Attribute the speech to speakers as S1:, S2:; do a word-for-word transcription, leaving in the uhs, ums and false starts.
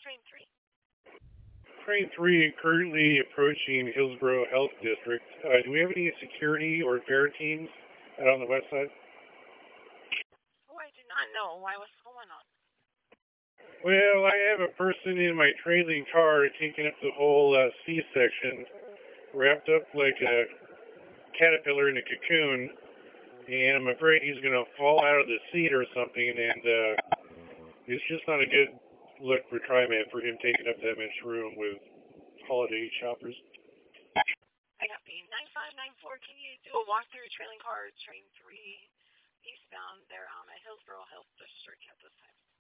S1: train three?
S2: Train three currently approaching Hillsborough Health District. Uh, do we have any security or fare teams out on the west side?
S1: Oh, I do not know. Why? What's going on?
S2: Well, I have a person in my trailing car taking up the whole uh, C section, wrapped up like a caterpillar in a cocoon, and I'm afraid he's going to fall out of the seat or something, and uh, it's just not a good look for TriMet for him taking up that much room with holiday shoppers.
S1: I got B nine five nine four. Can you do a walkthrough trailing car train three eastbound there um, at Hillsborough Health District at this time?